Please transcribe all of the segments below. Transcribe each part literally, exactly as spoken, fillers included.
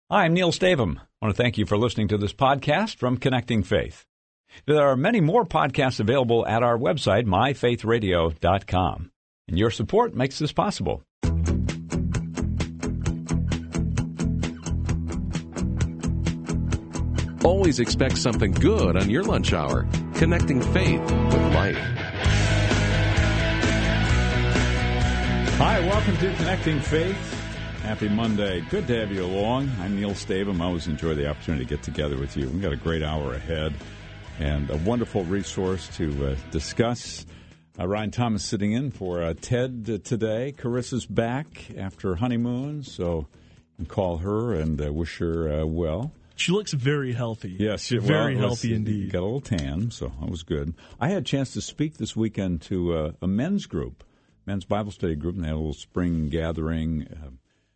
Hi, I'm Neil Stavum. I want to thank you for listening to this podcast from Connecting Faith. There are many more podcasts available at our website, my faith radio dot com. And your support makes this possible. Always expect something good on your lunch hour. Connecting faith with life. Hi, welcome to Connecting Faith. Happy Monday. Good to have you along. I'm Neil Stavum. I always enjoy the opportunity to get together with you. We've got a great hour ahead and a wonderful resource to uh, discuss. Uh, Ryan Thomas sitting in for uh, Ted uh, today. Carissa's back after honeymoon, so you can call her and uh, wish her uh, well. She looks very healthy. Yes, she, very well, healthy indeed. Got a little tan, so that was good. I had a chance to speak this weekend to uh, a men's group, men's Bible study group, and they had a little spring gathering. Uh,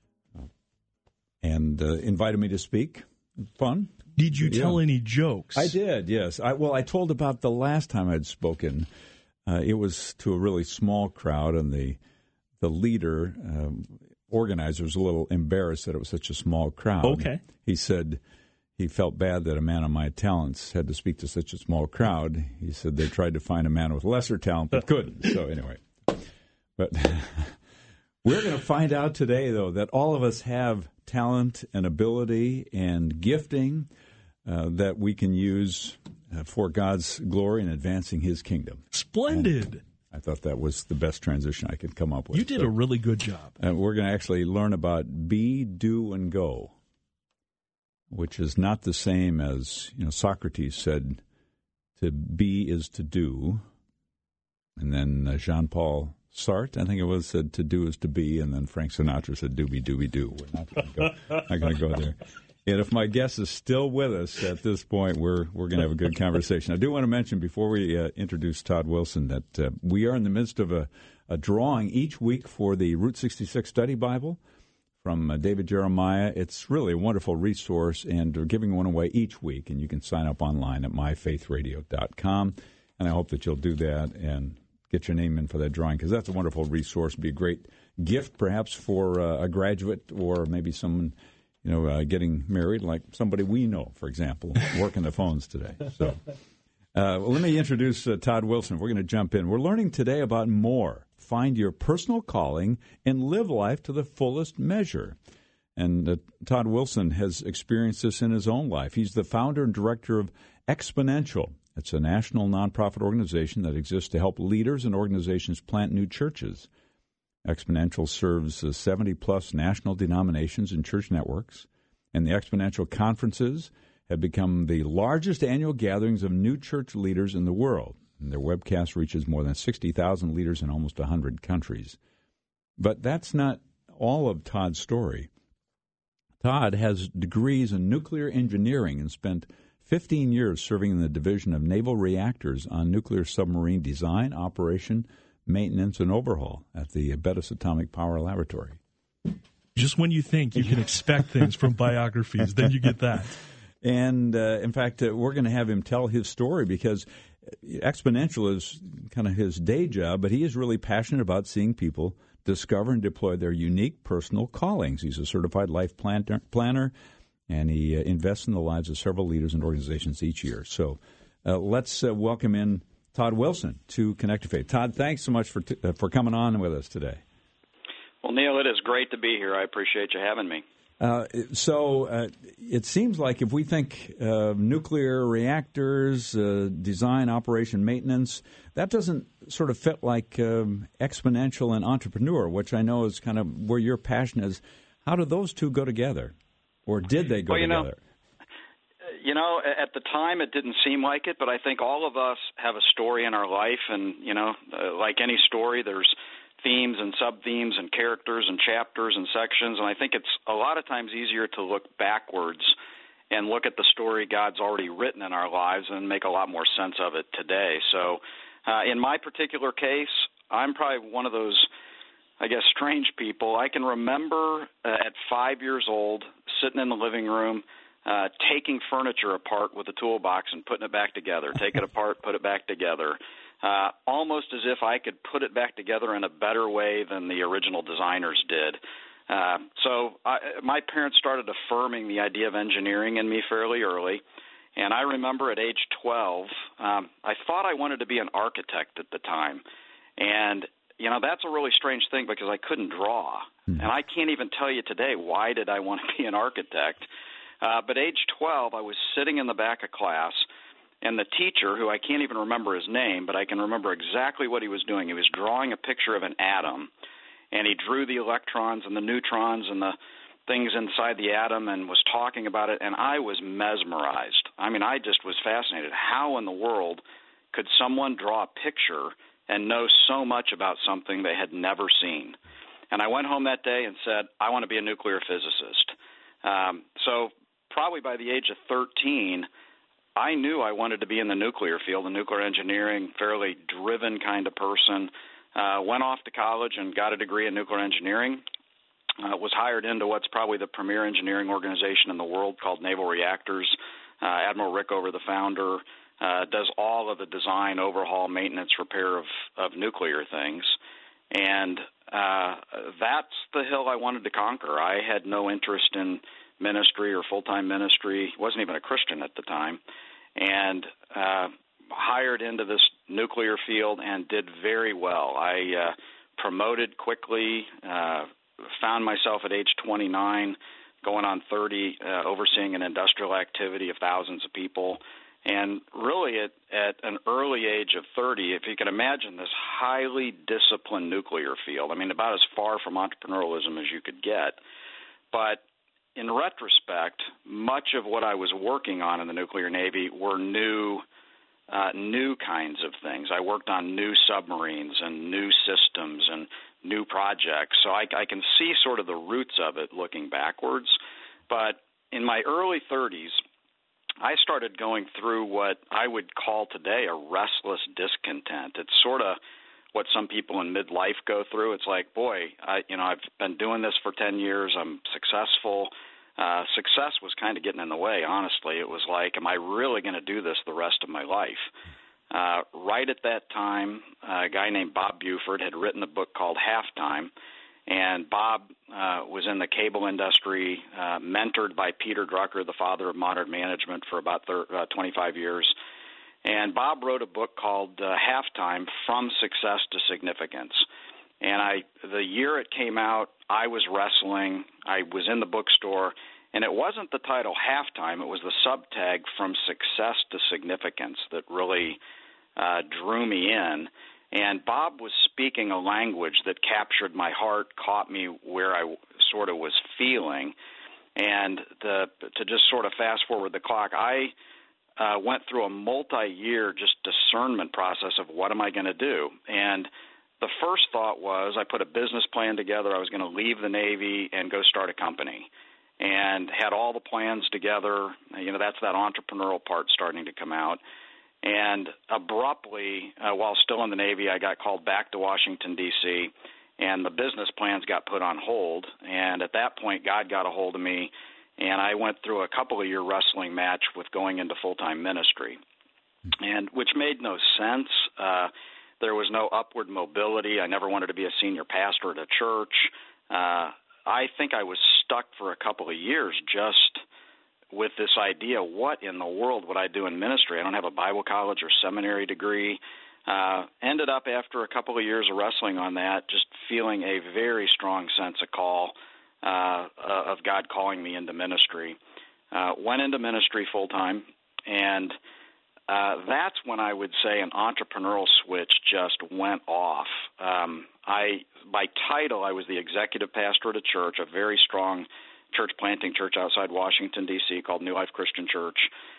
and uh, invited me to speak. Fun. Did you yeah. tell any jokes? I did, yes. I, well, I told about the last time I'd spoken. Uh, it was to a really small crowd, and the the leader, um, organizer, was a little embarrassed that it was such a small crowd. Okay. He said he felt bad that a man of my talents had to speak to such a small crowd. He said they tried to find a man with lesser talent but couldn't. So anyway, but we're going to find out today, though, that all of us have talent and ability and gifting uh, that we can use uh, for God's glory and advancing His kingdom. Splendid. And I thought that was the best transition I could come up with. You did so, a really good job. Uh, we're going to actually learn about be, do, and go, which is not the same as, you know, Socrates said to be is to do. And then uh, Jean-Paul Sartre, I think it was, said to do is to be, and then Frank Sinatra said doobie doobie doo. We're not going to go, not going to go there. And if my guest is still with us at this point, we're we're going to have a good conversation. I do want to mention before we uh, introduce Todd Wilson that uh, we are in the midst of a, a drawing each week for the Route sixty-six Study Bible from uh, David Jeremiah. It's really a wonderful resource, and we're giving one away each week, and you can sign up online at my faith radio dot com. And I hope that you'll do that and get your name in for that drawing, because that's a wonderful resource. It'd be a great gift, perhaps, for uh, a graduate or maybe someone, you know, uh, getting married, like somebody we know, for example, working the phones today. So uh, well, let me introduce uh, Todd Wilson. We're going to jump in. We're learning today about more. Find your personal calling and live life to the fullest measure. And uh, Todd Wilson has experienced this in his own life. He's the founder and director of Exponential. It's a national nonprofit organization that exists to help leaders and organizations plant new churches. Exponential serves uh, seventy-plus national denominations and church networks, and the Exponential conferences have become the largest annual gatherings of new church leaders in the world. And their webcast reaches more than sixty thousand leaders in almost one hundred countries. But that's not all of Todd's story. Todd has degrees in nuclear engineering and spent fifteen years serving in the Division of Naval Reactors on nuclear submarine design, operation, maintenance, and overhaul at the Bettis Atomic Power Laboratory. Just when you think you can expect things from biographies, then you get that. And, uh, in fact, uh, we're going to have him tell his story because Exponential is kind of his day job, but he is really passionate about seeing people discover and deploy their unique personal callings. He's a certified life planner, planner and he uh, invests in the lives of several leaders and organizations each year. So uh, let's uh, welcome in Todd Wilson to Connect to Faith. Todd, thanks so much for t- uh, for coming on with us today. Well, Neil, it is great to be here. I appreciate you having me. Uh, so uh, it seems like if we think uh, nuclear reactors, uh, design, operation, maintenance, that doesn't sort of fit like um, Exponential and entrepreneur, which I know is kind of where your passion is. How do those two go together? Or did they go well, you together? Know, you know, at the time it didn't seem like it, but I think all of us have a story in our life, and, you know, uh, like any story, there's themes and sub-themes and characters and chapters and sections, and I think it's a lot of times easier to look backwards and look at the story God's already written in our lives and make a lot more sense of it today. So uh, in my particular case, I'm probably one of those, I guess, strange people. I can remember uh, at five years old sitting in the living room uh, taking furniture apart with a toolbox and putting it back together, take it apart, put it back together, uh, almost as if I could put it back together in a better way than the original designers did. Uh, so I, my parents started affirming the idea of engineering in me fairly early. And I remember at age twelve, um, I thought I wanted to be an architect at the time. And, you know, that's a really strange thing because I couldn't draw. Mm-hmm. And I can't even tell you today why did I want to be an architect. Uh, but age twelve, I was sitting in the back of class, and the teacher, who I can't even remember his name, but I can remember exactly what he was doing. He was drawing a picture of an atom. And he drew the electrons and the neutrons and the things inside the atom and was talking about it, and I was mesmerized. I mean, I just was fascinated. How in the world could someone draw a picture and know so much about something they had never seen? And I went home that day and said, I want to be a nuclear physicist. Um, so probably by the age of thirteen, I knew I wanted to be in the nuclear field, the nuclear engineering, fairly driven kind of person. Uh, went off to college and got a degree in nuclear engineering. Uh, was hired into what's probably the premier engineering organization in the world called Naval Reactors. Uh, Admiral Rickover, the founder, uh, does all of the design, overhaul, maintenance, repair of, of nuclear things. And uh, that's the hill I wanted to conquer. I had no interest in ministry or full-time ministry. Wasn't even a Christian at the time. And uh, hired into this nuclear field and did very well. I uh, promoted quickly, uh, found myself at age twenty-nine, going on thirty, uh, overseeing an industrial activity of thousands of people. And really at, at an early age of thirty, if you can imagine this highly disciplined nuclear field, I mean, about as far from entrepreneurialism as you could get. But in retrospect, much of what I was working on in the nuclear Navy were new Uh, new kinds of things. I worked on new submarines and new systems and new projects. So I, I can see sort of the roots of it looking backwards. But in my early thirties, I started going through what I would call today a restless discontent. It's sort of what some people in midlife go through. It's like, boy, I, you know, I've been doing this for ten years. I'm successful. Uh, success was kind of getting in the way, honestly. It was like, am I really going to do this the rest of my life? Uh, right at that time, uh, a guy named Bob Buford had written a book called Halftime, and Bob uh, was in the cable industry, uh, mentored by Peter Drucker, the father of modern management, for about thirty, uh, twenty-five years. And Bob wrote a book called uh, Halftime, From Success to Significance. And I, the year it came out, I was wrestling. I was in the bookstore, and it wasn't the title Halftime. It was the subtag From Success to Significance that really uh, drew me in. And Bob was speaking a language that captured my heart, caught me where I sort of was feeling. And the, to just sort of fast forward the clock, I uh, went through a multi-year just discernment process of what am I going to do. And the first thought was I put a business plan together. I was going to leave the Navy and go start a company, and had all the plans together. You know, that's that entrepreneurial part starting to come out. And abruptly, uh, while still in the Navy, I got called back to Washington, D C, and the business plans got put on hold. And at that point, God got a hold of me, and I went through a couple-of-year wrestling match with going into full-time ministry, and which made no sense. Uh There was no upward mobility. I never wanted to be a senior pastor at a church. Uh, I think I was stuck for a couple of years just with this idea, what in the world would I do in ministry? I don't have a Bible college or seminary degree. Uh, ended up after a couple of years of wrestling on that, just feeling a very strong sense of call, uh, of God calling me into ministry. Uh, went into ministry full-time, and Uh, that's when I would say an entrepreneurial switch just went off. Um, I, by title, I was the executive pastor at a church, a very strong church planting church outside Washington, D C called New Life Christian Church.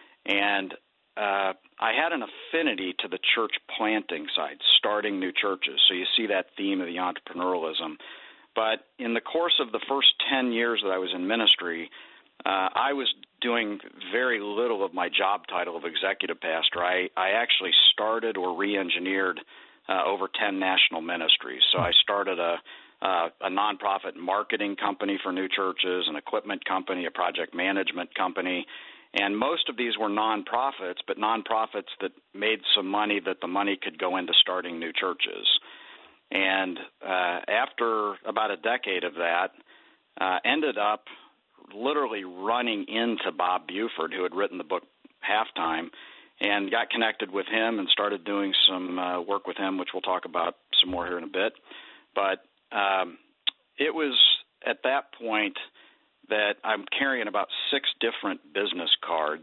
And uh, I had an affinity to the church planting side, starting new churches. So you see that theme of the entrepreneurialism. But in the course of the first ten years that I was in ministry, Uh, I was doing very little of my job title of executive pastor. I, I actually started or re-engineered uh, over ten national ministries. So I started a, uh, a nonprofit marketing company for new churches, an equipment company, a project management company, and most of these were nonprofits, but nonprofits that made some money that the money could go into starting new churches. And uh, after about a decade of that, uh, ended up literally running into Bob Buford, who had written the book Halftime, and got connected with him and started doing some uh, work with him, which we'll talk about some more here in a bit. But um, it was at that point that I'm carrying about six different business cards,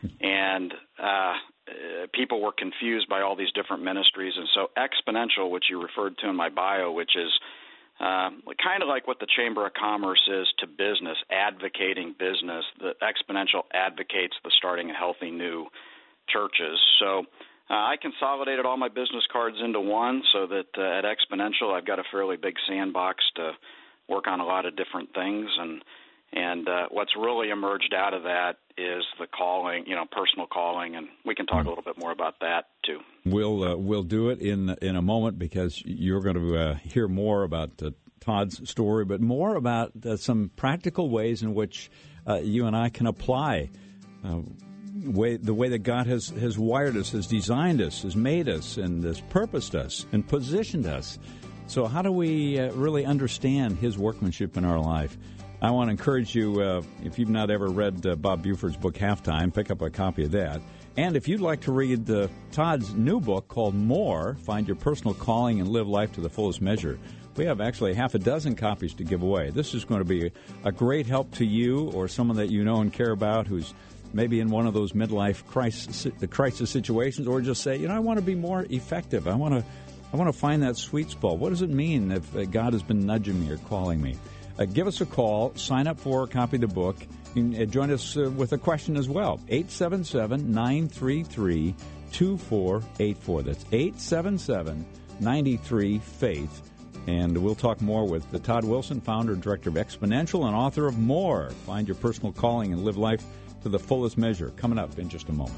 and uh, people were confused by all these different ministries. And so Exponential, which you referred to in my bio, which is uh, kind of like what the Chamber of Commerce is to business, advocating business, the Exponential advocates the starting of healthy new churches. So uh, I consolidated all my business cards into one so that uh, at Exponential I've got a fairly big sandbox to work on a lot of different things. And And uh, what's really emerged out of that is the calling, you know, personal calling, and we can talk a little bit more about that too. We'll uh, we'll do it in in a moment, because you're going to uh, hear more about uh, Todd's story, but more about uh, some practical ways in which uh, you and I can apply uh, way the way that God has has wired us, has designed us, has made us, and has purposed us and positioned us. So how do we uh, really understand His workmanship in our life? I want to encourage you, uh, if you've not ever read uh, Bob Buford's book, Halftime, pick up a copy of that. And if you'd like to read uh, Todd's new book called More, Find Your Personal Calling and Live Life to the Fullest Measure, we have actually half a dozen copies to give away. This is going to be a great help to you or someone that you know and care about who's maybe in one of those midlife crisis, crisis situations, or just say, you know, I want to be more effective. I want to, I want to find that sweet spot. What does it mean if uh, God has been nudging me or calling me? Uh, give us a call, sign up for a copy of the book, and uh, join us uh, with a question as well. eight seven seven, nine three three, two four eight four. That's eight seven seven, nine three, FAITH. And we'll talk more with the Todd Wilson, founder and director of Exponential and author of More, Find Your Personal Calling and Live Life to the Fullest Measure, coming up in just a moment.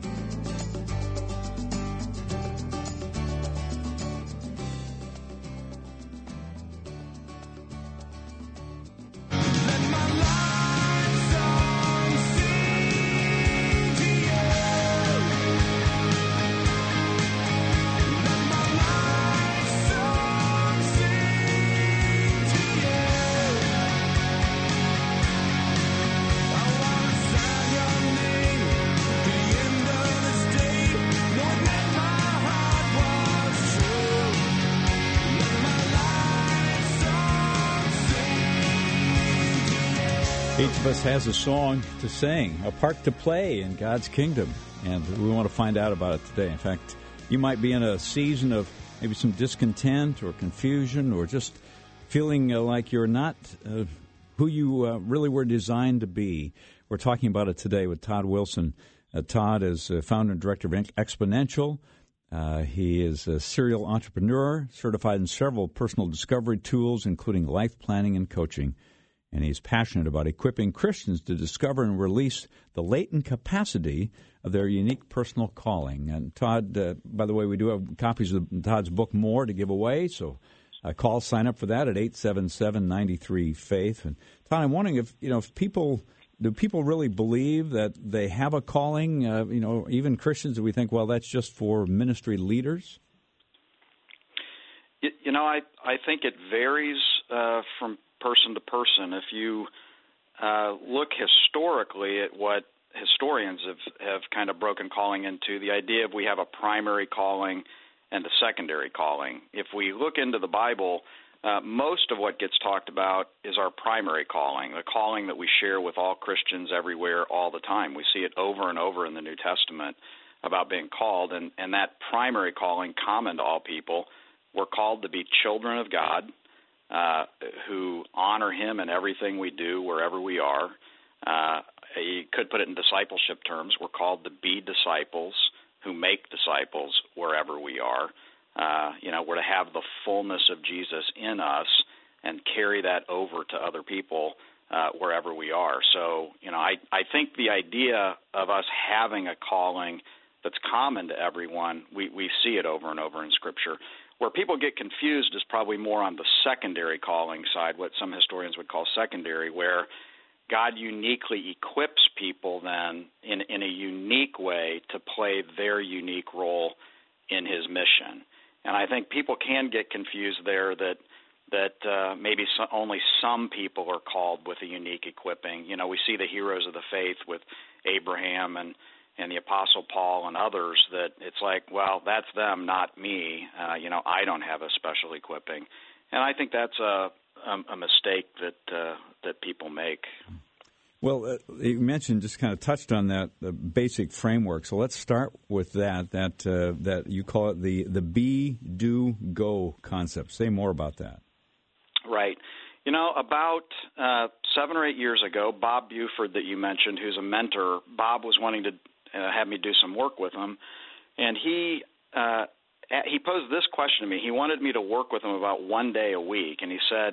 Each of us has a song to sing, a part to play in God's kingdom, and we want to find out about it today. In fact, you might be in a season of maybe some discontent or confusion, or just feeling uh, like you're not uh, who you uh, really were designed to be. We're talking about it today with Todd Wilson. Uh, Todd is uh, founder and director of Exponential. Uh, he is a serial entrepreneur, certified in several personal discovery tools, including life planning and coaching. And he's passionate about equipping Christians to discover and release the latent capacity of their unique personal calling. And Todd, uh, by the way, we do have copies of Todd's book, More, to give away. So uh, call, sign up for that at eight seven seven, nine three, FAITH. And Todd, I'm wondering if, you know, if people, do people really believe that they have a calling? Uh, you know, even Christians, do we think, well, that's just for ministry leaders? You, you know, I, I think it varies uh, from person to person. If you uh, look historically at what historians have, have kind of broken calling into, the idea of we have a primary calling and a secondary calling. If we look into the Bible, uh, most of what gets talked about is our primary calling, the calling that we share with all Christians everywhere all the time. We see it over and over in the New Testament about being called, and, and that primary calling, common to all people, we're called to be children of God, Uh, who honor Him in everything we do, wherever we are. Uh, you could put it in discipleship terms. We're called to be disciples who make disciples wherever we are. Uh, you know, we're to have the fullness of Jesus in us and carry that over to other people uh, wherever we are. So, you know, I, I think the idea of us having a calling that's common to everyone, we, we see it over and over in Scripture. Where people get confused is probably more on the secondary calling side, what some historians would call secondary, where God uniquely equips people then in, in a unique way to play their unique role in His mission. And I think people can get confused there that, that uh, maybe so, only some people are called with a unique equipping. You know, we see the heroes of the faith with Abraham and, and the Apostle Paul and others that it's like, well, that's them, not me. Uh, you know, I don't have a special equipping. And I think that's a, a, a mistake that uh, that people make. Well, uh, you mentioned, just kind of touched on that, the basic framework. So let's start with that, that uh, that you call it the, the be, do, go concept. Say more about that. Right. You know, about uh, seven or eight years ago, Bob Buford that you mentioned, who's a mentor, Bob was wanting to uh, have me do some work with him, and he uh, he posed this question to me. He wanted me to work with him about one day a week, and he said,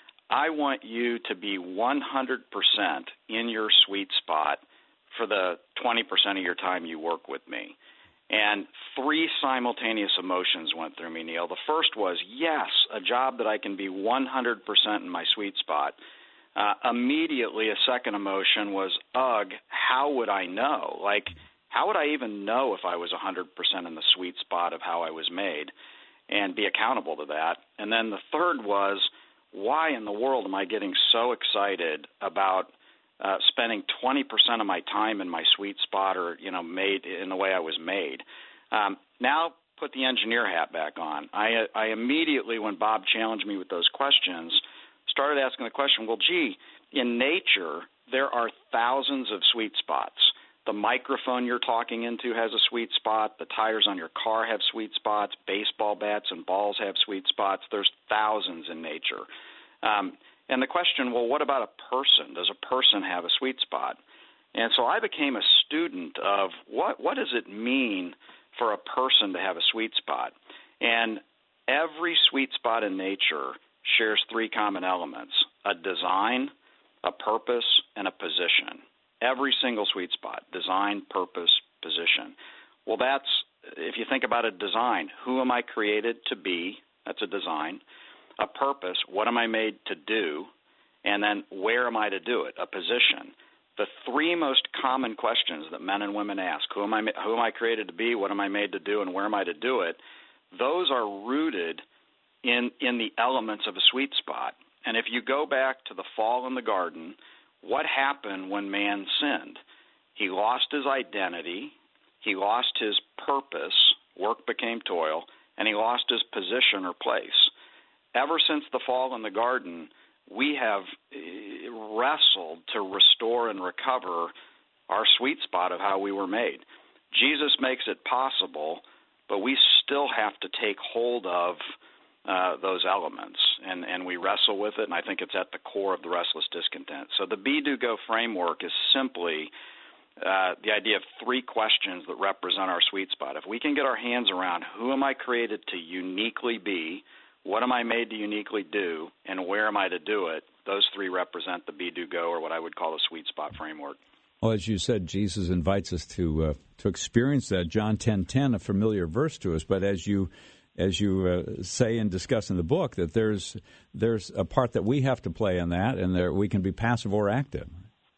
I want you to be one hundred percent in your sweet spot for the twenty percent of your time you work with me. And three simultaneous emotions went through me, Neil. The first was, yes, a job that I can be one hundred percent in my sweet spot. Uh, immediately, a second emotion was, ugh, how would I know? Like, how would I even know if I was one hundred percent in the sweet spot of how I was made and be accountable to that? And then the third was, why in the world am I getting so excited about Uh, spending twenty percent of my time in my sweet spot, or, you know, made in the way I was made? Um, now put the engineer hat back on. I, I immediately, when Bob challenged me with those questions, started asking the question, well, gee, in nature, there are thousands of sweet spots. The microphone you're talking into has a sweet spot. The tires on your car have sweet spots. Baseball bats and balls have sweet spots. There's thousands in nature. Um, And the question, well, what about a person? Does a person have a sweet spot? And so I became a student of what what does it mean for a person to have a sweet spot? And every sweet spot in nature shares three common elements: a design, a purpose, and a position. Every single sweet spot: design, purpose, position. Well, that's, if you think about a design, who am I created to be? That's a design. A purpose, what am I made to do? And then where am I to do it? A position. The three most common questions that men and women ask: who am I who am I created to be, what am I made to do, and where am I to do it? Those are rooted in in the elements of a sweet spot. And if you go back to the fall in the garden, what happened when man sinned? He lost his identity, he lost his purpose, work became toil, and he lost his position or place. Ever since the fall in the garden, we have wrestled to restore and recover our sweet spot of how we were made. Jesus makes it possible, but we still have to take hold of uh, those elements, and, and we wrestle with it, and I think it's at the core of the restless discontent. So the Be, Do, Go framework is simply uh, the idea of three questions that represent our sweet spot. If we can get our hands around who am I created to uniquely be, what am I made to uniquely do, and where am I to do it? Those three represent the Be, Do, Go, or what I would call the sweet spot framework. Well, as you said, Jesus invites us to uh, to experience that. John ten ten, a familiar verse to us, but as you as you uh, say and discuss in the book, that there's there's a part that we have to play in that, and there we can be passive or active.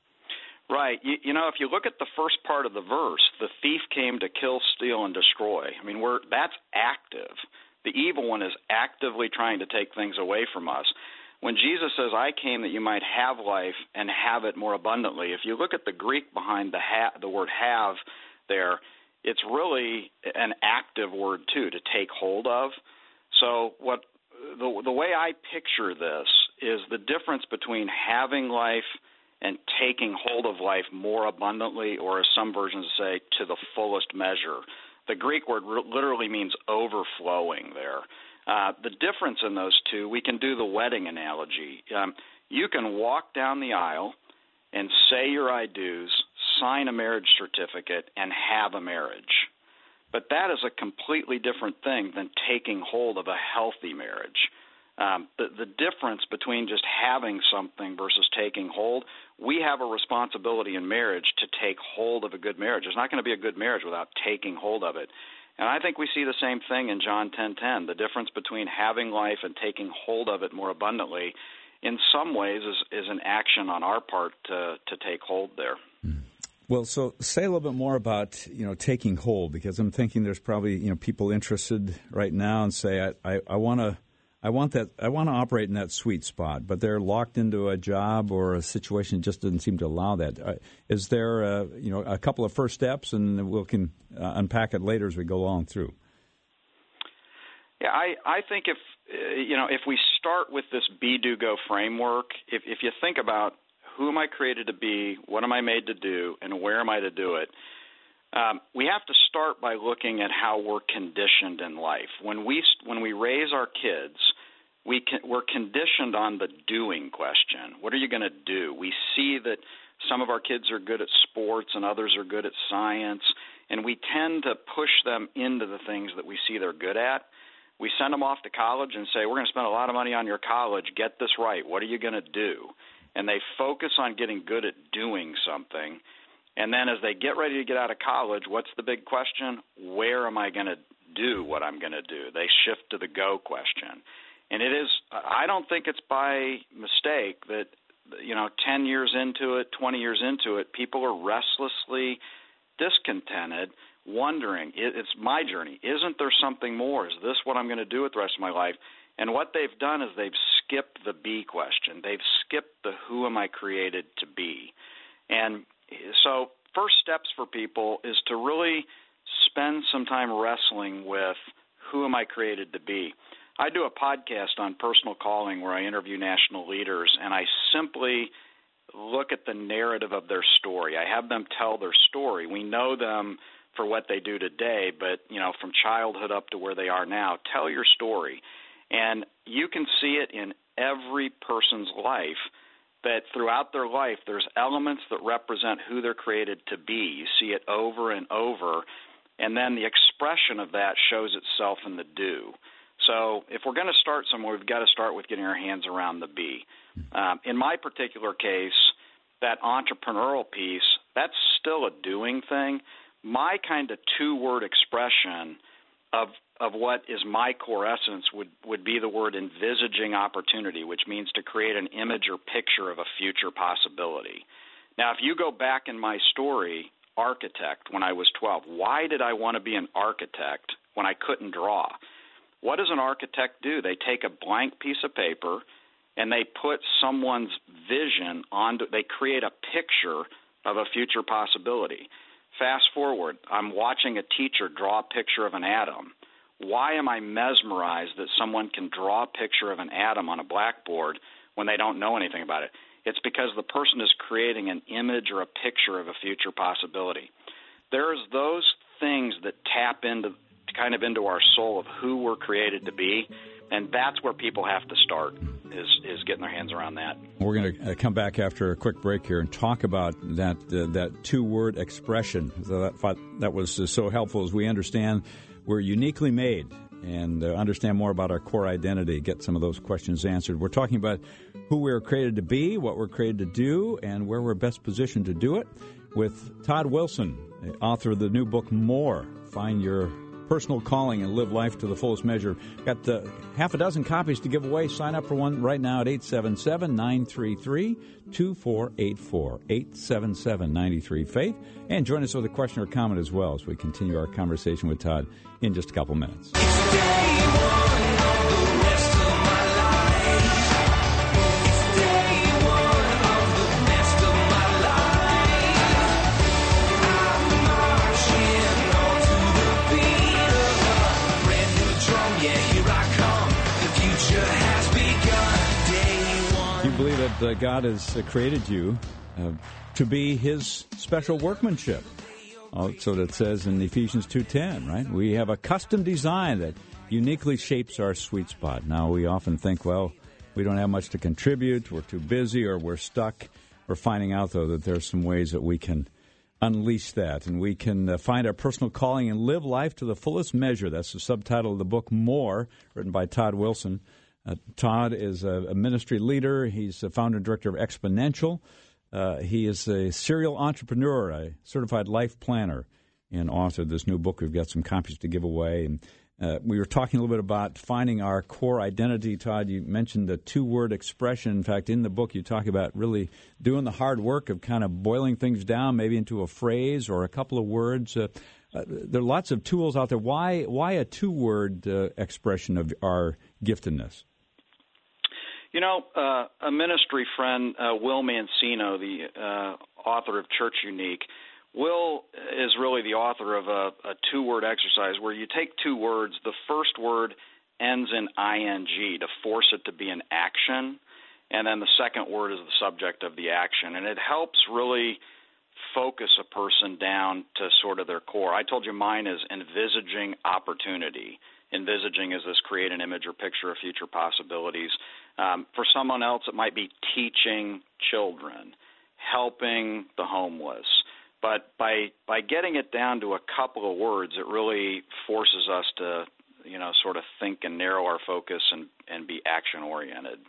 Right. You, you know, if you look at the first part of the verse, the thief came to kill, steal, and destroy. I mean, we're that's active. The evil one is actively trying to take things away from us. When Jesus says, I came that you might have life and have it more abundantly, if you look at the Greek behind the ha- the word have there, it's really an active word, too, to take hold of. So what the, the way I picture this is the difference between having life and taking hold of life more abundantly, or as some versions say, to the fullest measure. The Greek word literally means overflowing there. Uh, the difference in those two, we can do the wedding analogy. Um, you can walk down the aisle and say your I do's, sign a marriage certificate, and have a marriage. But that is a completely different thing than taking hold of a healthy marriage. Um, the, the difference between just having something versus taking hold, we have a responsibility in marriage to take hold of a good marriage. There's not going to be a good marriage without taking hold of it. And I think we see the same thing in John ten ten. The difference between having life and taking hold of it more abundantly, in some ways, is, is an action on our part to, to take hold there. Well, so say a little bit more about, you know, taking hold, because I'm thinking there's probably, you know, people interested right now and say, I, I, I want to I want that. I want to operate in that sweet spot, but they're locked into a job or a situation that just doesn't seem to allow that. Uh, is there, uh, you know, a couple of first steps, and we can uh, unpack it later as we go along through? Yeah, I, I think if uh, you know if we start with this be, do, go framework, if if you think about who am I created to be, what am I made to do, and where am I to do it, um, we have to start by looking at how we're conditioned in life. When we when we raise our kids, we can, we're conditioned on the doing question. What are you going to do? We see that some of our kids are good at sports and others are good at science, and we tend to push them into the things that we see they're good at. We send them off to college and say, we're going to spend a lot of money on your college. Get this right. What are you going to do? And they focus on getting good at doing something. And then as they get ready to get out of college, what's the big question? Where am I going to do what I'm going to do? They shift to the go question. And it is, I don't think it's by mistake that, you know, ten years into it, twenty years into it, people are restlessly discontented, wondering, it's my journey. Isn't there something more? Is this what I'm going to do with the rest of my life? And what they've done is they've skipped the be question. They've skipped the who am I created to be. And so first steps for people is to really spend some time wrestling with who am I created to be. I do a podcast on personal calling where I interview national leaders, and I simply look at the narrative of their story. I have them tell their story. We know them for what they do today, but, you know, from childhood up to where they are now, tell your story. And you can see it in every person's life that throughout their life there's elements that represent who they're created to be. You see it over and over, and then the expression of that shows itself in the do. So if we're going to start somewhere, we've got to start with getting our hands around the be. Um, in my particular case, that entrepreneurial piece, that's still a doing thing. My kind of two-word expression of of what is my core essence would, would be the word envisaging opportunity, which means to create an image or picture of a future possibility. Now, if you go back in my story, architect, when I was twelve, why did I want to be an architect when I couldn't draw? What does an architect do? They take a blank piece of paper and they put someone's vision onto, they create a picture of a future possibility. Fast forward, I'm watching a teacher draw a picture of an atom. Why am I mesmerized that someone can draw a picture of an atom on a blackboard when they don't know anything about it? It's because the person is creating an image or a picture of a future possibility. There's those things that tap into kind of into our soul of who we're created to be, and that's where people have to start, is is getting their hands around that. We're going to come back after a quick break here and talk about that uh, that two-word expression. So that, that was uh, so helpful as we understand we're uniquely made and uh, understand more about our core identity, get some of those questions answered. We're talking about who we're created to be, what we're created to do, and where we're best positioned to do it with Todd Wilson, author of the new book, More, Find Your Personal Calling and Live Life to the Fullest Measure. Got uh, half a dozen copies to give away. Sign up for one right now at eight seven seven, nine three three, two four eight four, eight seven seven, nine three, faith. And join us with a question or comment as well as we continue our conversation with Todd in just a couple minutes. Believe that uh, God has uh, created you uh, to be His special workmanship. Also, that says in Ephesians two ten, right? We have a custom design that uniquely shapes our sweet spot. Now, we often think, well, we don't have much to contribute, we're too busy, or we're stuck. We're finding out, though, that there's some ways that we can unleash that, and we can uh, find our personal calling and live life to the fullest measure. That's the subtitle of the book, More, written by Todd Wilson. Uh, Todd is a, a ministry leader. He's the founder and director of Exponential. Uh, he is a serial entrepreneur, a certified life planner, and author of this new book. We've got some copies to give away. And, uh, we were talking a little bit about finding our core identity. Todd, you mentioned the two-word expression. In fact, in the book, you talk about really doing the hard work of kind of boiling things down maybe into a phrase or a couple of words. Uh, Uh, there are lots of tools out there. Why why a two-word uh, expression of our giftedness? You know, uh, a ministry friend, uh, Will Mancino, the uh, author of Church Unique, Will is really the author of a, a two-word exercise where you take two words, the first word ends in ing to force it to be an action, and then the second word is the subject of the action. And it helps really focus a person down to sort of their core. I told you mine is envisaging opportunity. Envisaging is this create an image or picture of future possibilities. Um, for someone else, it might be teaching children, helping the homeless. But by by getting it down to a couple of words, it really forces us to, you know, sort of think and narrow our focus and, and be action-oriented.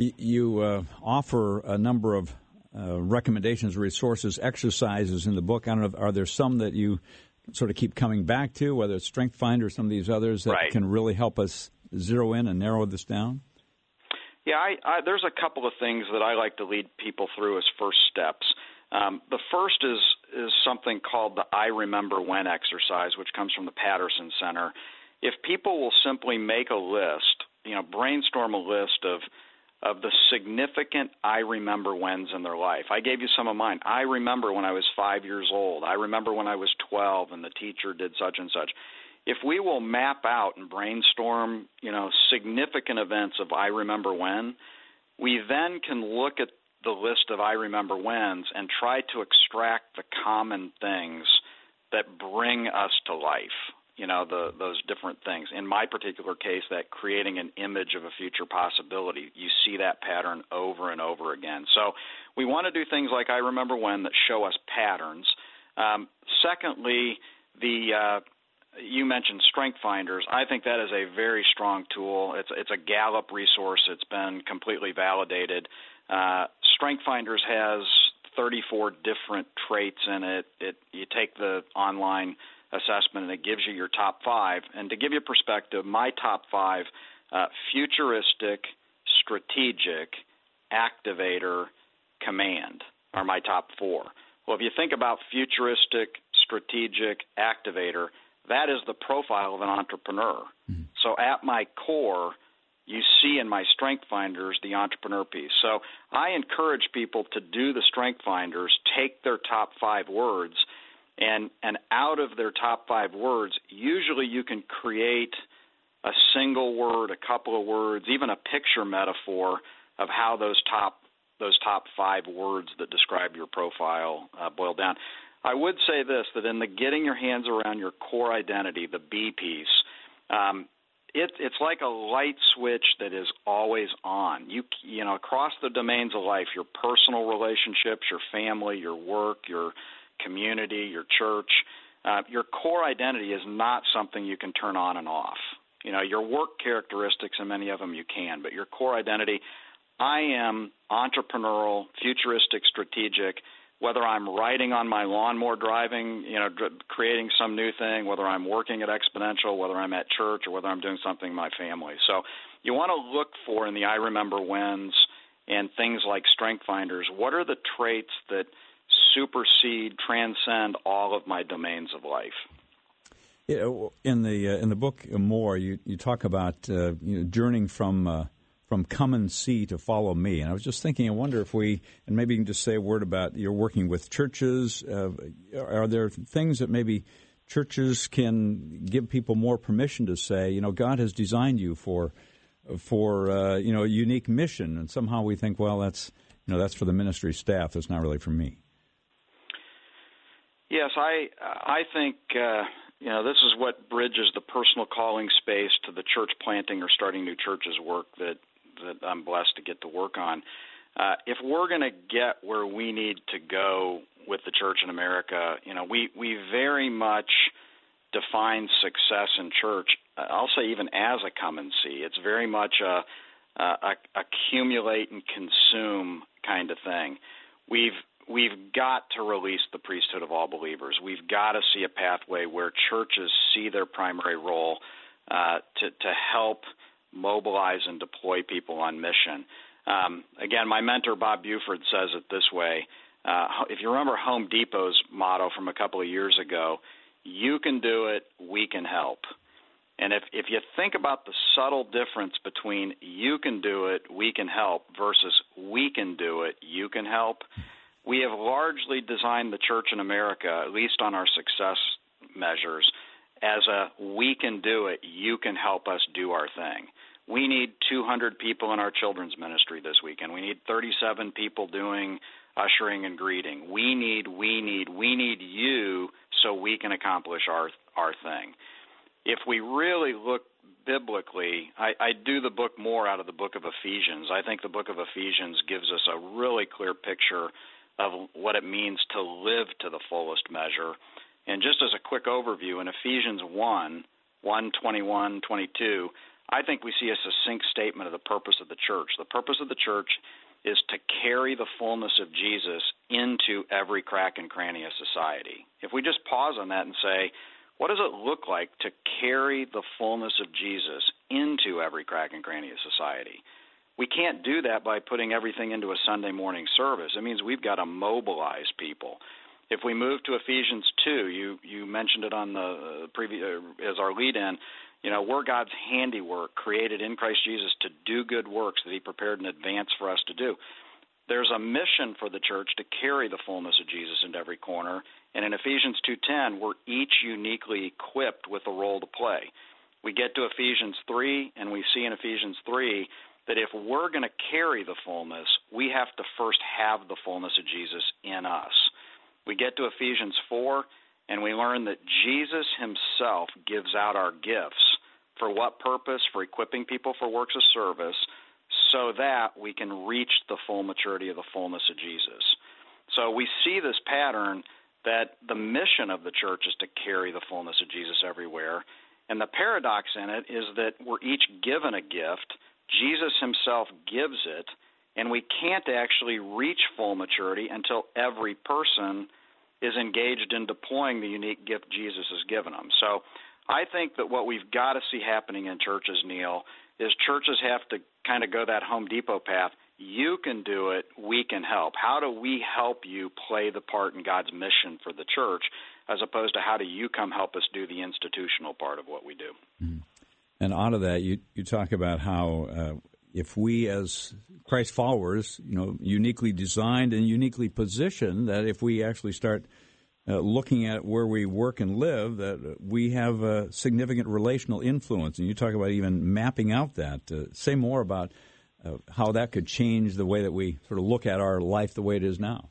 You uh, offer a number of uh, recommendations, resources, exercises in the book. I don't know, are there some that you sort of keep coming back to, whether it's StrengthsFinder or some of these others that right. can really help us zero in and narrow this down? Yeah, I, I, there's a couple of things that I like to lead people through as first steps. Um, the first is is something called the I Remember When exercise, which comes from the Patterson Center. If people will simply make a list, you know, brainstorm a list of of the significant I remember whens in their life. I gave you some of mine. I remember when I was five years old. I remember when I was twelve and the teacher did such and such. If we will map out and brainstorm, you know, significant events of I remember when, we then can look at the list of I remember whens and try to extract the common things that bring us to life. You know, the, those different things. In my particular case, that creating an image of a future possibility, you see that pattern over and over again. So we want to do things like I Remember When that show us patterns. Um, secondly, the uh, you mentioned StrengthsFinders. I think that is a very strong tool. It's, it's a Gallup resource. It's been completely validated. Uh, StrengthsFinders has thirty-four different traits in it. It you take the online assessment, and it gives you your top five. And to give you perspective, my top five, uh, futuristic, strategic, activator, command are my top four. Well, if you think about futuristic, strategic, activator, that is the profile of an entrepreneur. Mm-hmm. So at my core, you see in my StrengthsFinders the entrepreneur piece. So I encourage people to do the StrengthsFinders, take their top five words, And and out of their top five words, usually you can create a single word, a couple of words, even a picture metaphor of how those top those top five words that describe your profile uh, boil down. I would say this, that in the getting your hands around your core identity, the B piece, um, it, it's like a light switch that is always on. You you know, across the domains of life, your personal relationships, your family, your work, your community, your church, uh, your core identity is not something you can turn on and off. You know, your work characteristics, and many of them you can, but your core identity, I am entrepreneurial, futuristic, strategic, whether I'm riding on my lawnmower driving, you know, dr- creating some new thing, whether I'm working at Exponential, whether I'm at church, or whether I'm doing something in my family. So you want to look for in the I Remember Whens and things like StrengthsFinders, what are the traits that supersede, transcend all of my domains of life? Yeah, in the uh, in the book More, you, you talk about uh, you know, journeying from uh, from come and see to follow me, and I was just thinking, I wonder if we, and maybe you can just say a word about you're working with churches. Uh, are there things that maybe churches can give people more permission to say, you know, God has designed you for for uh, you know, a unique mission, and somehow we think, well, that's you know that's for the ministry staff. That's not really for me. Yes, I I think uh, you know this is what bridges the personal calling space to the church planting or starting new churches work that that I'm blessed to get to work on. Uh, if we're going to get where we need to go with the church in America, you know, we we very much define success in church. I'll say even as a come and see. It's very much a, a, a accumulate and consume kind of thing. We've We've got to release the priesthood of all believers. We've got to see a pathway where churches see their primary role uh, to, to help mobilize and deploy people on mission. Um, again, my mentor, Bob Buford, says it this way. Uh, if you remember Home Depot's motto from a couple of years ago, you can do it, we can help. And if, if you think about the subtle difference between you can do it, we can help, versus we can do it, you can help, we have largely designed the church in America, at least on our success measures, as a we can do it, you can help us do our thing. We need two hundred people in our children's ministry this weekend. We need thirty-seven people doing ushering and greeting. We need, we need, we need you so we can accomplish our our thing. If we really look biblically, I, I do the book more out of the book of Ephesians. I think the book of Ephesians gives us a really clear picture of what it means to live to the fullest measure. And just as a quick overview, in Ephesians one, one, twenty-one, twenty-two, I think we see a succinct statement of the purpose of the church. The purpose of the church is to carry the fullness of Jesus into every crack and cranny of society. If we just pause on that and say, what does it look like to carry the fullness of Jesus into every crack and cranny of society? We can't do that by putting everything into a Sunday morning service. It means we've got to mobilize people. If we move to Ephesians two, you, you mentioned it on the uh, previous uh, as our lead-in, you know, we're God's handiwork, created in Christ Jesus to do good works that he prepared in advance for us to do. There's a mission for the church to carry the fullness of Jesus into every corner, and in Ephesians two ten, we're each uniquely equipped with a role to play. We get to Ephesians three, and we see in Ephesians three that if we're going to carry the fullness, we have to first have the fullness of Jesus in us. We get to Ephesians four, and we learn that Jesus himself gives out our gifts. For what purpose? For equipping people for works of service, so that we can reach the full maturity of the fullness of Jesus. So we see this pattern that the mission of the church is to carry the fullness of Jesus everywhere. And the paradox in it is that we're each given a gift. Jesus himself gives it, and we can't actually reach full maturity until every person is engaged in deploying the unique gift Jesus has given them. So I think that what we've got to see happening in churches, Neil, is churches have to kind of go that Home Depot path. You can do it, we can help. How do we help you play the part in God's mission for the church, as opposed to how do you come help us do the institutional part of what we do? Mm-hmm. And out of that, you, you talk about how uh, if we as Christ followers, you know, uniquely designed and uniquely positioned, that if we actually start uh, looking at where we work and live, that we have a significant relational influence. And you talk about even mapping out that. Uh, say more about uh, how that could change the way that we sort of look at our life the way it is now.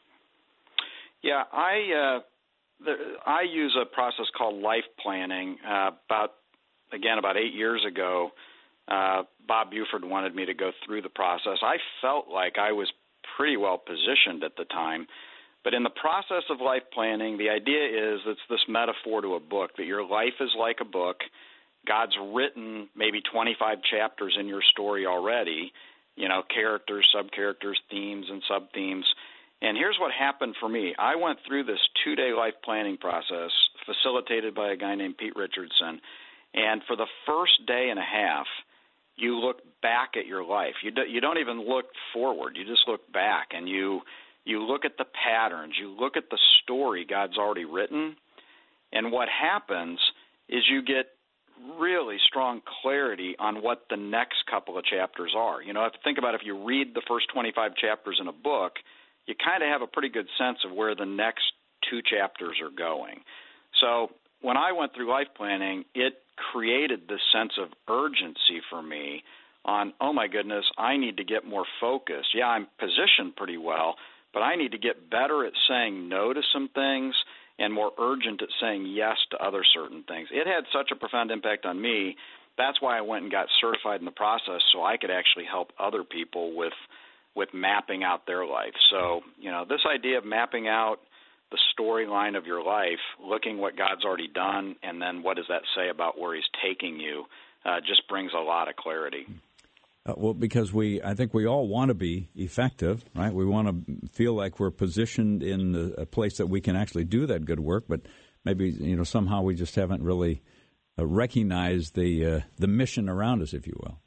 Yeah, I uh, the, I use a process called life planning. Uh, about again about eight years ago, uh, Bob Buford wanted me to go through the process. I felt like I was pretty well positioned at the time. But in the process of life planning, the idea is it's this metaphor to a book, that your life is like a book. God's written maybe twenty-five chapters in your story already, you know, characters, sub-characters, themes, and sub-themes. And here's what happened for me. I went through this two-day life planning process facilitated by a guy named Pete Richardson. And for the first day and a half, you look back at your life. You, do, you don't even look forward. You just look back, and you you look at the patterns. You look at the story God's already written. And what happens is you get really strong clarity on what the next couple of chapters are. You know, if you think about it, if you read the first twenty-five chapters in a book, you kind of have a pretty good sense of where the next two chapters are going. So when I went through life planning, it created this sense of urgency for me on, oh my goodness, I need to get more focused. Yeah, I'm positioned pretty well, but I need to get better at saying no to some things and more urgent at saying yes to other certain things. It had such a profound impact on me. That's why I went and got certified in the process, so I could actually help other people with with mapping out their life. So, you know, this idea of mapping out the storyline of your life, looking what God's already done, and then what does that say about where he's taking you, uh, just brings a lot of clarity. Uh, well, because we, I think we all want to be effective, right? We want to feel like we're positioned in a place that we can actually do that good work, but maybe, you know, somehow we just haven't really uh, recognized the uh, the mission around us, if you will.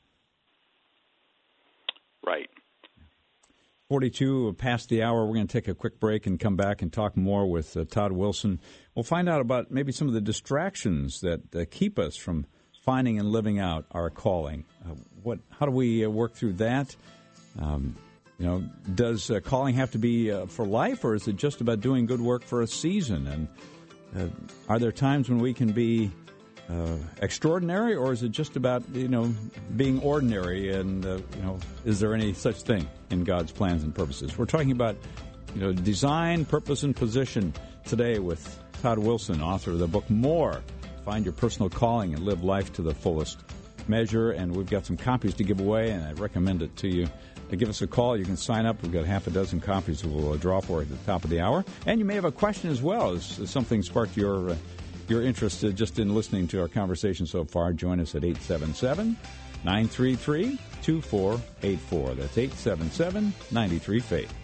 Right. forty-two past the hour. We're going to take a quick break and come back and talk more with uh, Todd Wilson. We'll find out about maybe some of the distractions that uh, keep us from finding and living out our calling. Uh, what? How do we uh, work through that? Um, you know, does uh, calling have to be uh, for life, or is it just about doing good work for a season? And uh, are there times when we can be uh, extraordinary, or is it just about, you know, being ordinary? And uh, you know, is there any such thing in God's plans and purposes? We're talking about, you know, design, purpose, and position today with Todd Wilson, author of the book More. Find your personal calling and live life to the fullest measure. And we've got some copies to give away, and I recommend it to you. Uh, give us a call. You can sign up. We've got half a dozen copies that we'll uh, draw for at the top of the hour. And you may have a question as well. As, as something sparked your uh, your interest uh, just in listening to our conversation so far, join us at eight seven seven, nine three three, two four eight four. That's eight seven seven, nine three, faith.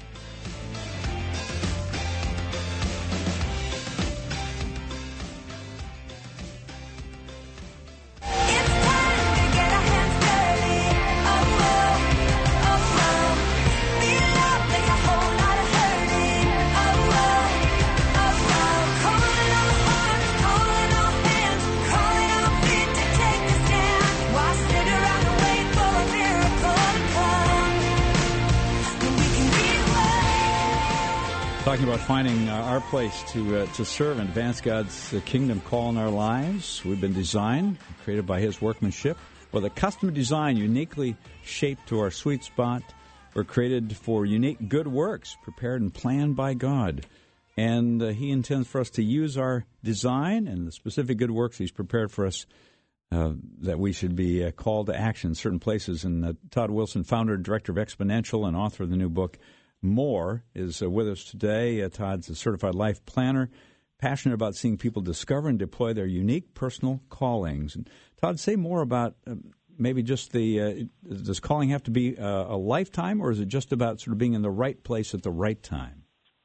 Talking about finding uh, our place to uh, to serve and advance God's uh, kingdom call in our lives. We've been designed, created by His workmanship, with a custom design uniquely shaped to our sweet spot. We're created for unique good works, prepared and planned by God. And uh, He intends for us to use our design and the specific good works He's prepared for us, uh, that we should be uh, called to action in certain places. And uh, Todd Wilson, founder and director of Exponential and author of the new book, More, is uh, with us today. Uh, Todd's a certified life planner, passionate about seeing people discover and deploy their unique personal callings. And Todd, say more about uh, maybe just the, uh, does calling have to be uh, a lifetime, or is it just about sort of being in the right place at the right time?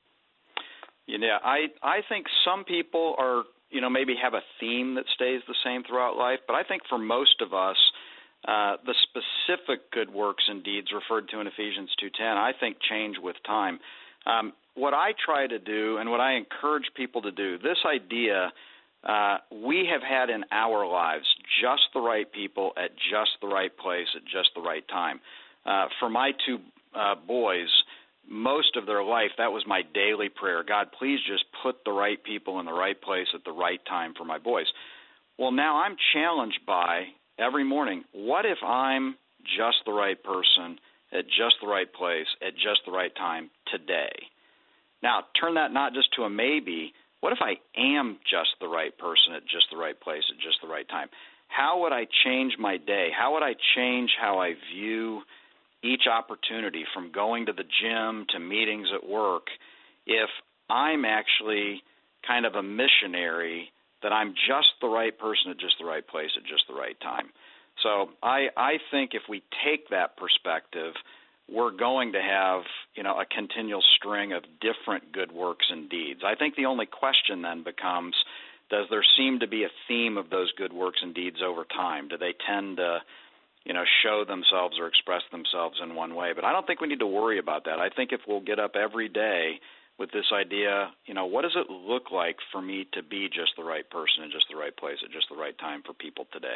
Yeah, I I think some people are, you know, maybe have a theme that stays the same throughout life, but I think for most of us, Uh, the specific good works and deeds referred to in Ephesians two ten, I think, change with time. Um, what I try to do and what I encourage people to do, this idea, uh, we have had in our lives just the right people at just the right place at just the right time. Uh, for my two uh, boys, most of their life, that was my daily prayer. God, please just put the right people in the right place at the right time for my boys. Well, now I'm challenged by every morning, what if I'm just the right person at just the right place at just the right time today? Now, turn that not just to a maybe. What if I am just the right person at just the right place at just the right time? How would I change my day? How would I change how I view each opportunity, from going to the gym to meetings at work, if I'm actually kind of a missionary that I'm just the right person at just the right place at just the right time? So I, I think if we take that perspective, we're going to have, you know, a continual string of different good works and deeds. I think the only question then becomes, does there seem to be a theme of those good works and deeds over time? Do they tend to, you know, show themselves or express themselves in one way? But I don't think we need to worry about that. I think if we'll get up every day with this idea, you know, what does it look like for me to be just the right person in just the right place at just the right time for people today?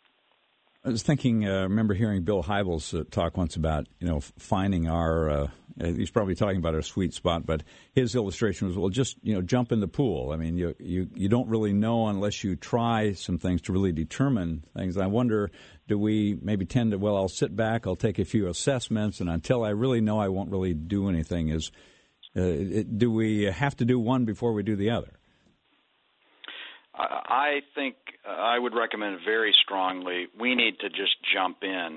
I was thinking, I uh, remember hearing Bill Hybels uh, talk once about, you know, finding our, uh, he's probably talking about our sweet spot, but his illustration was, well, just, you know, jump in the pool. I mean, you, you, you don't really know unless you try some things to really determine things. I wonder, do we maybe tend to, well, I'll sit back, I'll take a few assessments, and until I really know, I won't really do anything. Is Uh, it, do we have to do one before we do the other? I think uh, I would recommend very strongly we need to just jump in.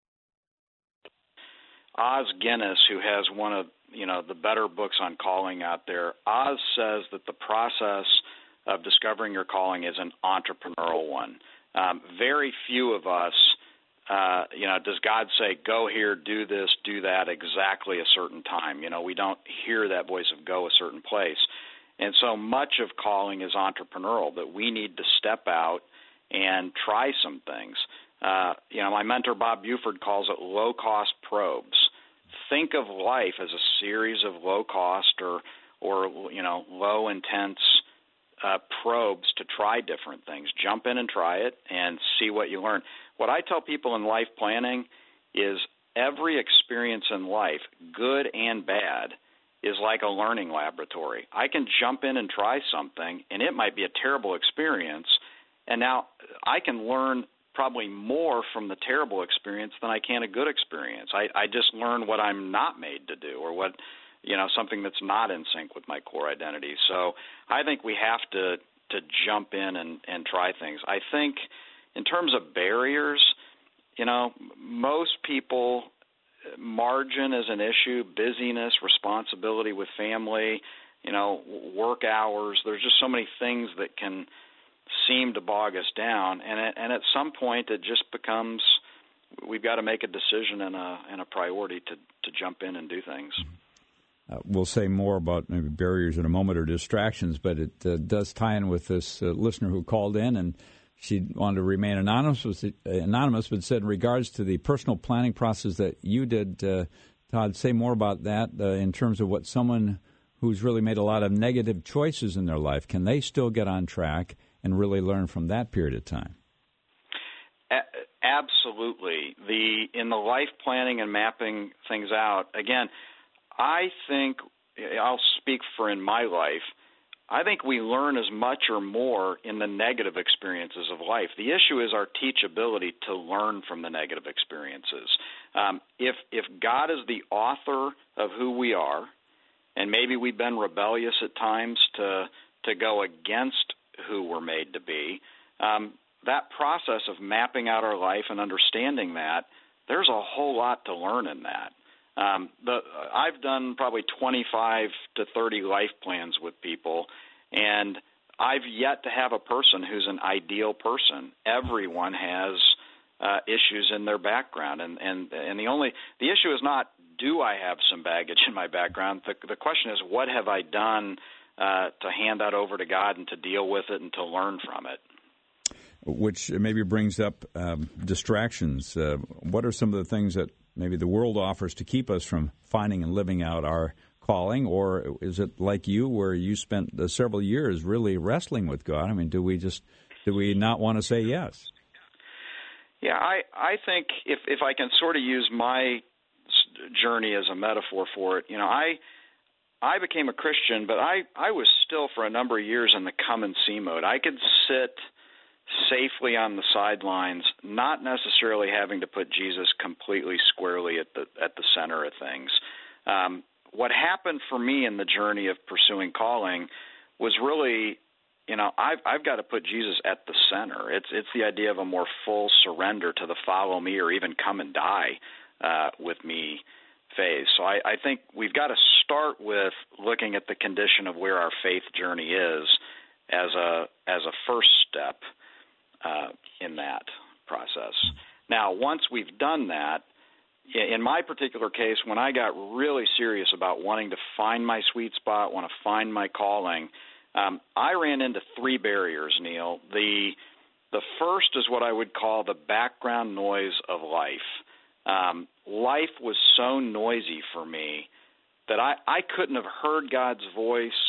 Os Guinness, who has one of, you know, the better books on calling out there, Oz says that the process of discovering your calling is an entrepreneurial one. Um, very few of us, uh, you know, does God say, go here, do this, do that exactly a certain time? You know, we don't hear that voice of go a certain place. And so much of calling is entrepreneurial, that we need to step out and try some things. Uh, you know, my mentor, Bob Buford, calls it low-cost probes. Think of life as a series of low-cost or, or you know, low-intense uh, probes to try different things. Jump in and try it and see what you learn. What I tell people in life planning is every experience in life, good and bad, is like a learning laboratory. I can jump in and try something, and it might be a terrible experience, and now I can learn probably more from the terrible experience than I can a good experience. I, I just learn what I'm not made to do, or what, you know, something that's not in sync with my core identity. So I think we have to to jump in and, and try things. I think in terms of barriers, you know, most people, margin is an issue, busyness, responsibility with family, you know, work hours. There's just so many things that can seem to bog us down, and it, and at some point it just becomes we've got to make a decision and a and a priority to to jump in and do things. Uh, we'll say more about maybe barriers in a moment or distractions, but it uh, does tie in with this uh, listener who called in, and she wanted to remain anonymous, was, uh, anonymous, but said in regards to the personal planning process that you did, uh, Todd, say more about that uh, in terms of what someone who's really made a lot of negative choices in their life, can they still get on track and really learn from that period of time? A- absolutely. The in the life planning and mapping things out, again, I think, I'll speak for in my life, I think we learn as much or more in the negative experiences of life. The issue is our teachability to learn from the negative experiences. Um, if if God is the author of who we are, and maybe we've been rebellious at times to to go against who we're made to be, um, that process of mapping out our life and understanding that, there's a whole lot to learn in that. Um, the, I've done probably twenty-five to thirty life plans with people, and I've yet to have a person who's an ideal person. Everyone has uh, issues in their background, and, and, and the only the issue is not, do I have some baggage in my background? The, the question is, what have I done Uh, to hand that over to God and to deal with it and to learn from it. Which maybe brings up um, distractions. Uh, what are some of the things that maybe the world offers to keep us from finding and living out our calling? Or is it like you, where you spent uh, several years really wrestling with God? I mean, do we just do we not want to say yes? Yeah, I, I think if, if I can sort of use my journey as a metaphor for it, you know, I I became a Christian, but I, I was still for a number of years in the come and see mode. I could sit safely on the sidelines, not necessarily having to put Jesus completely squarely at the at the center of things. Um, what happened for me in the journey of pursuing calling was really, you know, I've I've got to put Jesus at the center. It's it's the idea of a more full surrender to the follow me or even come and die uh, with me phase. So I, I think we've got to start with looking at the condition of where our faith journey is as a as a first step uh, in that process. Now, once we've done that, in my particular case, when I got really serious about wanting to find my sweet spot, want to find my calling, um, I ran into three barriers, Neil. The the first is what I would call the background noise of life. Um, life was so noisy for me that I, I couldn't have heard God's voice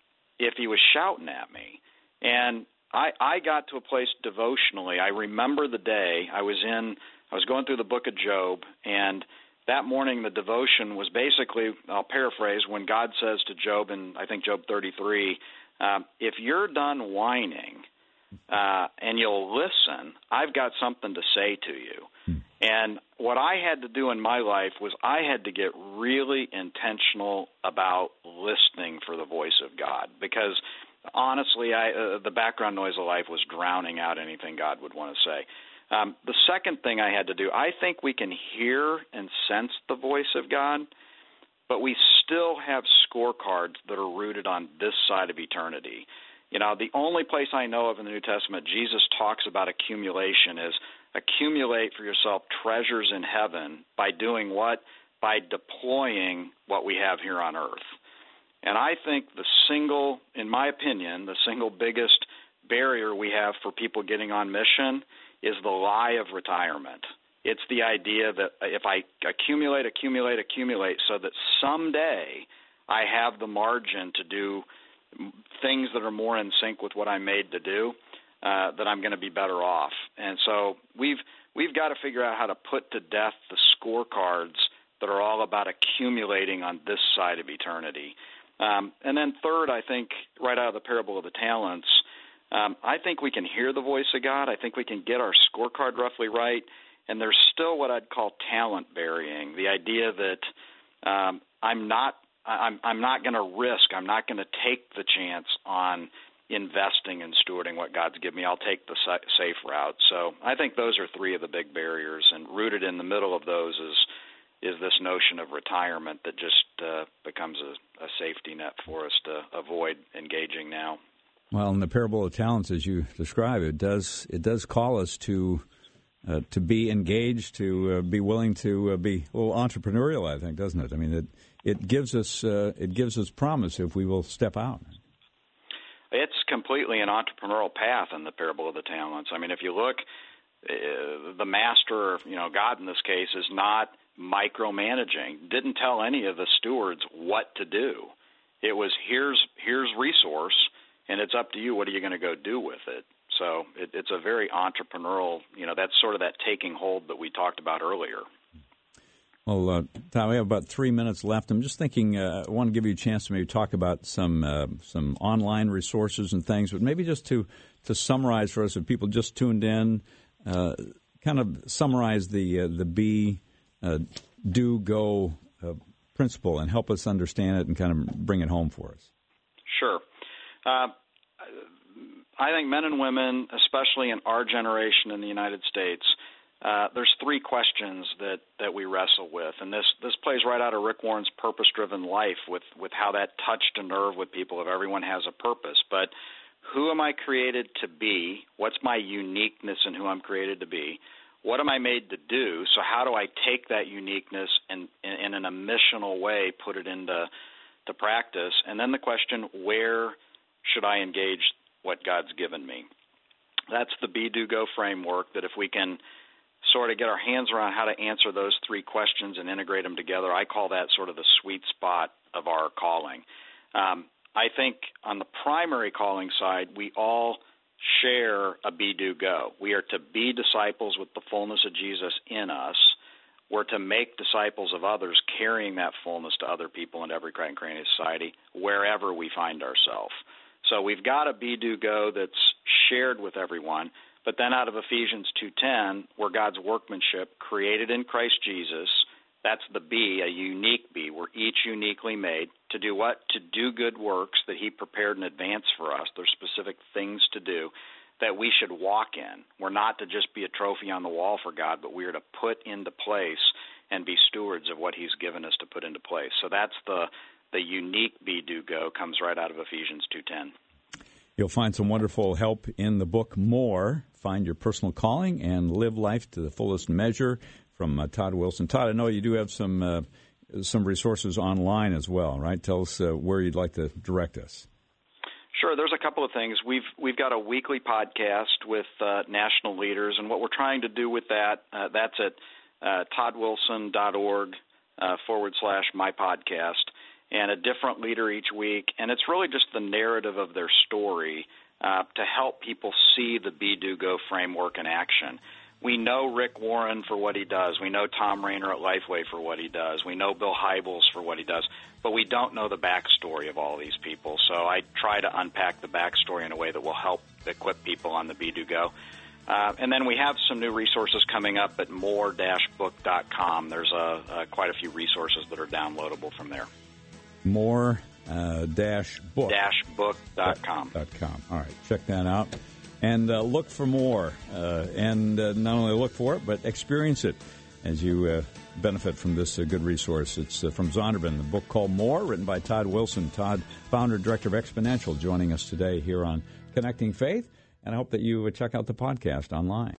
if he was shouting at me. And I, I got to a place devotionally. I remember the day I was in, I was going through the book of Job, and that morning the devotion was basically, I'll paraphrase, when God says to Job, in I think Job thirty-three, um, if you're done whining uh, and you'll listen, I've got something to say to you. Hmm. And what I had to do in my life was I had to get really intentional about listening for the voice of God, because honestly, I, uh, the background noise of life was drowning out anything God would want to say. Um, the second thing I had to do, I think we can hear and sense the voice of God, but we still have scorecards that are rooted on this side of eternity. You know, the only place I know of in the New Testament Jesus talks about accumulation is accumulate for yourself treasures in heaven by doing what? By deploying what we have here on earth. And I think the single, in my opinion, the single biggest barrier we have for people getting on mission is the lie of retirement. It's the idea that if I accumulate, accumulate, accumulate so that someday I have the margin to do things that are more in sync with what I'm made to do, uh, that I'm going to be better off. And so we've we've got to figure out how to put to death the scorecards that are all about accumulating on this side of eternity. Um, and then third, I think, right out of the parable of the talents, um, I think we can hear the voice of God. I think we can get our scorecard roughly right. And there's still what I'd call talent burying, the idea that um, I'm not I'm, I'm not going to risk, I'm not going to take the chance on investing and stewarding what God's given me. I'll take the safe route. So I think those are three of the big barriers, and rooted in the middle of those is is this notion of retirement that just uh, becomes a, a safety net for us to avoid engaging now. Well, in the parable of talents, as you describe, it does it does call us to uh, to be engaged, to uh, be willing to uh, be a little entrepreneurial, I think, doesn't it? I mean, it it gives us uh, it gives us promise if we will step out. It's completely an entrepreneurial path in the parable of the talents. I mean, if you look, uh, the master, you know, God in this case, is not micromanaging, didn't tell any of the stewards what to do. It was, here's here's resource, and it's up to you. What are you going to go do with it? So it, it's a very entrepreneurial, you know, that's sort of that taking hold that we talked about earlier. Well, uh, Tom, we have about three minutes left. I'm just thinking, uh, I want to give you a chance to maybe talk about some uh, some online resources and things, but maybe just to, to summarize for us, if people just tuned in, uh, kind of summarize the uh, the be, uh, do, go uh, principle and help us understand it and kind of bring it home for us. Sure. Uh, I think men and women, especially in our generation in the United States, Uh, there's three questions that, that we wrestle with, and this, this plays right out of Rick Warren's Purpose-Driven Life with, with how that touched a nerve with people of everyone has a purpose. But who am I created to be? What's my uniqueness in who I'm created to be? What am I made to do? So how do I take that uniqueness and, and in a missional way put it into to practice? And then the question, where should I engage what God's given me? That's the Be, Do, Go framework that if we can sort of get our hands around how to answer those three questions and integrate them together, I call that sort of the sweet spot of our calling. Um, I think on the primary calling side, we all share a be, do, go. We are to be disciples with the fullness of Jesus in us. We're to make disciples of others, carrying that fullness to other people in every crack and cranny of society, wherever we find ourselves. So we've got a be, do, go that's shared with everyone. But then out of Ephesians two ten, we're God's workmanship, created in Christ Jesus. That's the be, a unique be. We're each uniquely made to do what? To do good works that he prepared in advance for us. There's specific things to do that we should walk in. We're not to just be a trophy on the wall for God, but we are to put into place and be stewards of what he's given us to put into place. So that's the, the unique be, do, go comes right out of Ephesians two ten. You'll find some wonderful help in the book, More, Find Your Personal Calling and Live Life to the Fullest Measure, from uh, Todd Wilson. Todd, I know you do have some uh, some resources online as well, right? Tell us uh, where you'd like to direct us. Sure. There's a couple of things. We've we've got a weekly podcast with uh, national leaders, and what we're trying to do with that, uh, that's at uh, toddwilson.org uh, forward slash my podcast. And a different leader each week, and it's really just the narrative of their story uh, to help people see the Be, Do, Go framework in action. We know Rick Warren for what he does. We know Tom Rainer at Lifeway for what he does. We know Bill Hybels for what he does, but we don't know the backstory of all these people. So I try to unpack the backstory in a way that will help equip people on the Be, Do, Go. Uh, and then we have some new resources coming up at more dash book dot com. There's a, a, quite a few resources that are downloadable from there. More uh, dash book. Dash book dot com. Dot com. All right, check that out. And uh, look for more. Uh, and uh, not only look for it, but experience it as you uh, benefit from this uh, good resource. It's uh, from Zondervan, the book called More, written by Todd Wilson. Todd, founder and director of Exponential, joining us today here on Connecting Faith. And I hope that you check out the podcast online.